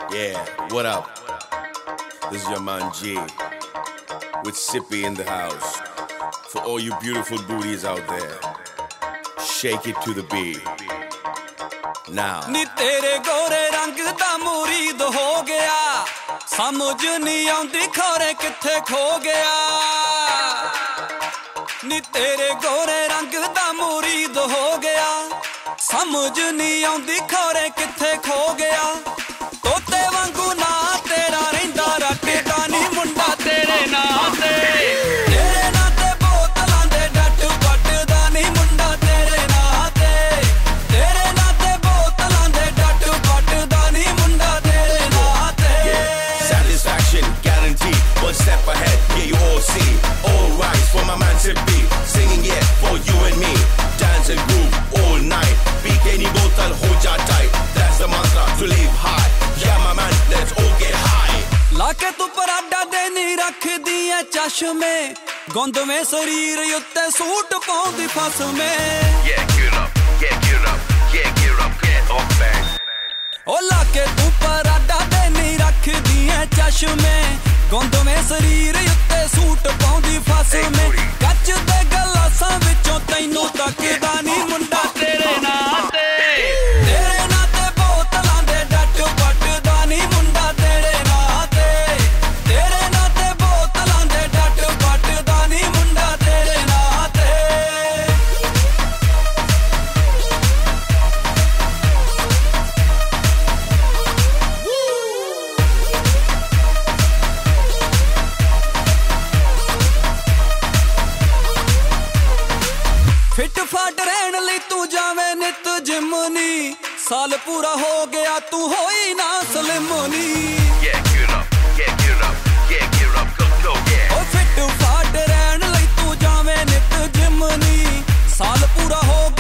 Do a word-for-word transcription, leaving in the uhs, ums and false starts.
Yeah, what up? This is your man G with Sippy in the house. For all you beautiful booties out there, shake it to the beat. Now. ਨੀ ਤੇਰੇ ਗੋਰੇ ਰੰਗ ਦਾ ਮੁਰੀਦ ਹੋ ਗਿਆ, ਸਮਝ ਨਹੀਂ ਆਉਂਦੀ ਖੋਰੇ ਕਿੱਥੇ ਖੋ ਗਿਆ। ਨੀ ਤੇਰੇ ਗੋਰੇ ਰੰਗ ਦਾ ਮੁਰੀਦ ਹੋ ਗਿਆ, ਸਮਝ ਨਹੀਂ ਆਉਂਦੀ ਖੋਰੇ ਕਿੱਥੇ ਖੋ ਗਿਆ। ਤੋਤੇ ਵਾਂਗੂ ਨਾ ਤੇਰਾ ਰਹਿੰਦਾ ਰੱਟਦਾ ਨੀ ਮੁੰਡਾ ਤੇਰੇ ਨਾਂ ਤੇ। ਤੇਰੇ ਨਾਂ ਤੇ ਬੋਤਲਾਂ ਦੇ ਡੱਟ ਵੱਟਦਾ ਨੀ ਮੁੰਡਾ ਤੇਰੇ ਨਾਂ ਤੇ। ਤੇਰੇ ਨਾਂ ਤੇ ਬੋਤਲਾਂ ਦੇ ਡੱਟ ਵੱਟਦਾ ਨੀ ਮੁੰਡਾ ਤੇਰੇ ਨਾਂ ਤੇ। Satisfaction guaranteed, one step ahead, yeah you all see. All rise for my man Sippy, singing yeah for you and me. Dance and groove all night, beat any bottle, hold ya tight. That's the mantra to live high. Yeah my man, let's all get high. ਲਾਕੇ ਤੂੰ Prada ਦੇ ਨੀ ਰੱਖਦੀ ਐ ਚਸ਼ਮੇ, ਗੁੰਦਵੇਂ ਸਰੀਰ ਉੱਤੇ suit ਪਾਉਂਦੀ ਫਸਮੇ। Yeah, get up, yeah, get up, yeah, get up, get off back. ਓ ਲਾਕੇ ਤੂੰ ਪਰਾਡਾ ਦੇ ਨੀ ਰੱਖਦੀ ਐ ਚਸ਼ਮੇ, ਗੁੰਦਵੇਂ ਸਰੀਰ ਉੱਤੇ ਸੂਟ ਪਾਉਂਦੀ ਫਸਮੇ। ਕੱਚ ਦੇ ਗਲਾਸਾਂ ਵਿੱਚੋਂ ਤੈਨੂੰ ਤੱਕਦਾ ਨੀ ਮੁੰਡਾ ਤੇਰੇ ਨਾਂ ਤੇ। ਤੇਰੇ ਨਾਂ ਤੇ ਬੋਤਲਾਂ ਦੇ ਡੱਟ ਵੱਟਦਾ ਨੀ ਮੁੰਡਾ ਤੇਰੇ ਨਾਂ ਤੇ। ਤੇਰੇ ਨਾਂ ਤੇ ਬੋਤਲਾਂ ਦੇ ਡੱਟ ਵੱਟਦਾ ਨੀ ਮੁੰਡਾ ਤੇਰੇ ਨਾਂ ਤੇ। ਫਿੱਟ ਫਾਟ ਰਹਿਣ ਲਈ ਤੂੰ ਜਾਵੇਂ ਨਿਤ ਜਿਮ ਨੀ, ਸਾਲ ਪੂਰਾ ਹੋ ਗਿਆ ਤੂੰ ਹੋਈ ਨਾ ਸਲਿਮ ਨੀ। Yeah, get up, yeah, get up, yeah, get up, go, go, yeah. ਓ ਫਿੱਟ ਫਾਟ ਰਹਿਣ ਲਈ ਤੂੰ ਜਾਵੇਂ ਨਿਤ ਜਿਮ ਨੀ, ਸਾਲ ਪੂਰਾ ਹੋ